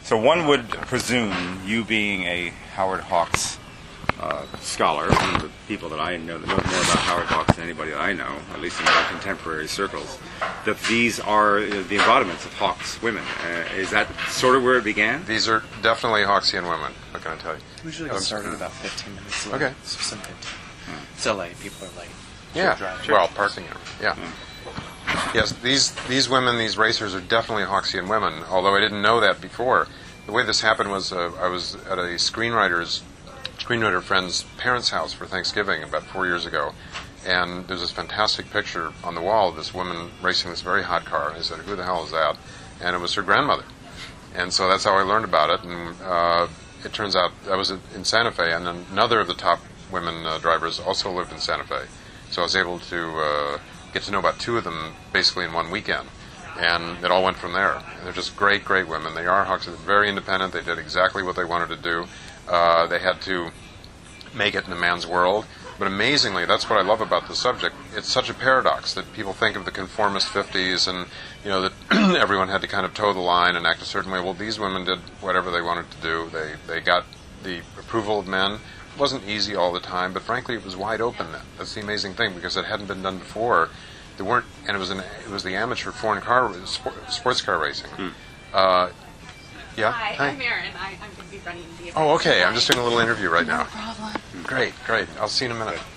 So one would presume, you being a Howard Hawks scholar, one of the people that I know that knows more about Howard Hawks than anybody that I know, at least in my contemporary circles, that these are the embodiments of Hawks women. Is that sort of where it began? These are definitely Hawksian women, what can I tell you? We usually get started about 15 minutes late. Okay. So some 15. It's LA, people are late. Yeah, well, parking it. Yeah. Yes, these women, these racers, are definitely Hawksian women, although I didn't know that before. The way this happened was I was at a screenwriter friend's parents' house for Thanksgiving about 4 years ago, and there's this fantastic picture on the wall of this woman racing this very hot car, and I said, who the hell is that? And it was her grandmother. And so that's how I learned about it, and it turns out that was in Santa Fe, and another of the top women drivers also lived in Santa Fe. So I was able to get to know about two of them basically in one weekend. And it all went from there. And they're just great, great women. They are Hawks. They're very independent. They did exactly what they wanted to do. They had to make it in a man's world. But amazingly, that's what I love about the subject. It's such a paradox that people think of the conformist 50s and, that everyone had to kind of toe the line and act a certain way. Well, these women did whatever they wanted to do. They got the approval of men. It wasn't easy all the time, but frankly, it was wide open then. That's the amazing thing, because it hadn't been done before. There weren't, and it was the amateur foreign car sports car racing. Yeah. Hi, I'm Erin. I'm going to be running the event. Oh, okay. I'm just doing a little interview right now. No problem. Great. I'll see you in a minute.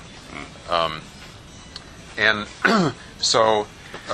And so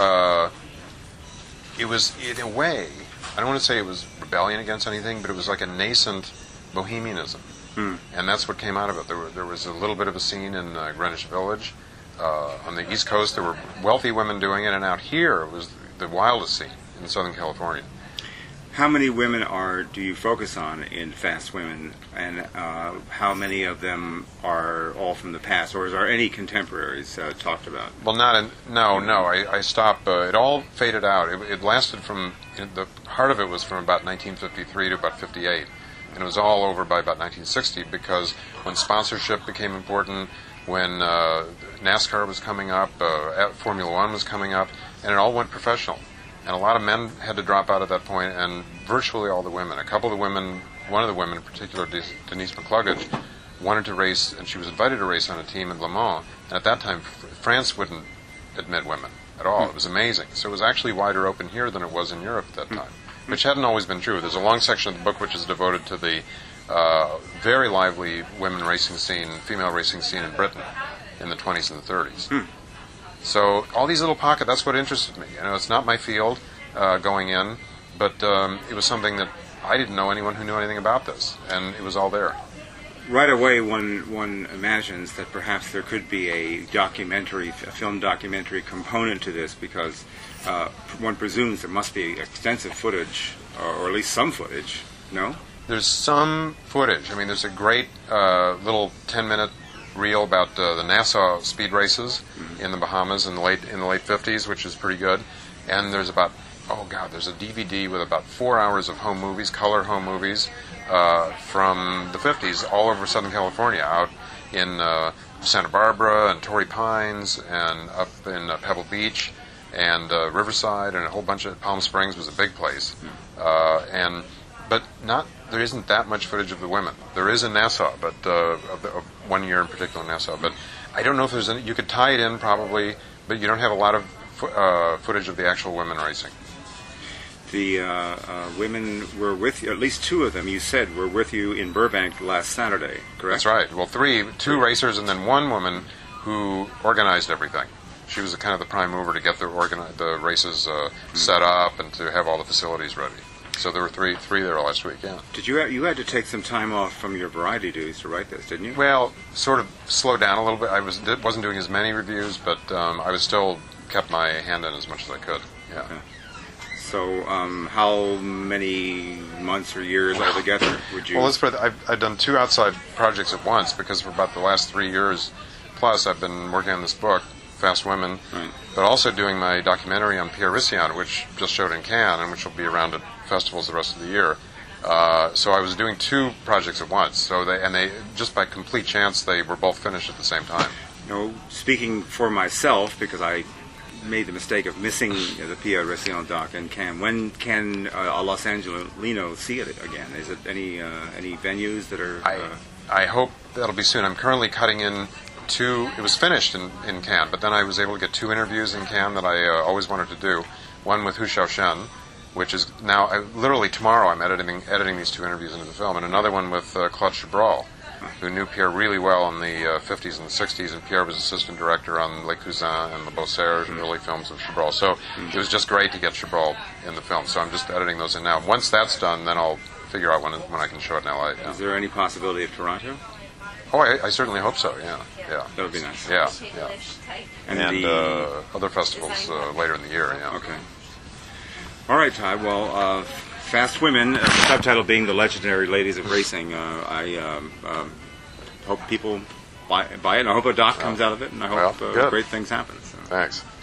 it was, in a way, I don't want to say it was rebellion against anything, but it was like a nascent bohemianism. And that's what came out of it. There was a little bit of a scene in Greenwich Village. On the East Coast, there were wealthy women doing it, and out here it was the wildest scene in Southern California. How many women do you focus on in Fast Women, and how many of them are all from the past, or is there any contemporaries talked about? Well, no. I stopped. It all faded out. It lasted the heart of it was from about 1953 to about 58, and it was all over by about 1960, because when sponsorship became important, when NASCAR was coming up, Formula One was coming up, and it all went professional. And a lot of men had to drop out at that point, and virtually all the women. A couple of the women, one of the women in particular, Denise McCluggage, wanted to race, and she was invited to race on a team in Le Mans. And at that time, France wouldn't admit women at all. It was amazing. So it was actually wider open here than it was in Europe at that time, which hadn't always been true. There's a long section of the book which is devoted to the very lively women racing scene, female racing scene in Britain in the 20s and the 30s. So all these little pockets, that's what interested me. It's not my field going in, but it was something that I didn't know anyone who knew anything about this, and it was all there. Right away, one imagines that perhaps there could be a film documentary component to this, because one presumes there must be extensive footage, or at least some footage, no? There's some footage. I mean, there's a great little 10-minute reel about the Nassau speed races in the Bahamas in the late 50s, which is pretty good. And there's there's a DVD with about 4 hours of home movies, color home movies from the 50s, all over Southern California, out in Santa Barbara and Torrey Pines and up in Pebble Beach and Riverside, and a whole bunch of Palm Springs was a big place. But there isn't that much footage of the women. There is in Nassau, but of 1 year in particular in Nassau. But I don't know if there's any. You could tie it in probably, but you don't have a lot of footage of the actual women racing. The women were with you, at least two of them, you said, were with you in Burbank last Saturday, correct? That's right. Well, two racers and then one woman who organized everything. She was kind of the prime mover to get the races set up and to have all the facilities ready. So there were three there last week, yeah. You had to take some time off from your variety duties to write this, didn't you? Well, sort of slowed down a little bit. I wasn't doing as many reviews, but I was still kept my hand in as much as I could, yeah. Okay. So how many months or years altogether would you... Well, I've done two outside projects at once, because for about the last 3 years plus I've been working on this book, Fast Women, right, but also doing my documentary on Pierre Ricciano, which just showed in Cannes and which will be around at festivals the rest of the year. So I was doing two projects at once. So they just by complete chance, they were both finished at the same time. Speaking for myself, because I made the mistake of missing the Pierre Rossellon doc in Cannes. When can a Los Angelino see it again? Is it any venues that are? I hope that'll be soon. I'm currently cutting in two. It was finished in Cannes, but then I was able to get 2 interviews in Cannes that I always wanted to do. One with Hu Xiaoshen, which is now literally tomorrow. I'm editing these 2 interviews into the film, and another one with Claude Chabrol, who knew Pierre really well in the 50s and 60s, and Pierre was assistant director on Les Cousins and Le Beau Serge and early films of Chabrol. So it was just great to get Chabrol in the film. So I'm just editing those in now. Once that's done, then I'll figure out when I can show it in LA. Yeah. Is there any possibility of Toronto? Oh, I certainly hope so. Yeah. That would be nice. Yeah. And other festivals later in the year. Yeah. Okay. All right, Todd. Well, Fast Women, the subtitle being The Legendary Ladies of Racing. I hope people buy it, and I hope a doc comes out of it, and I hope great things happen. So. Thanks.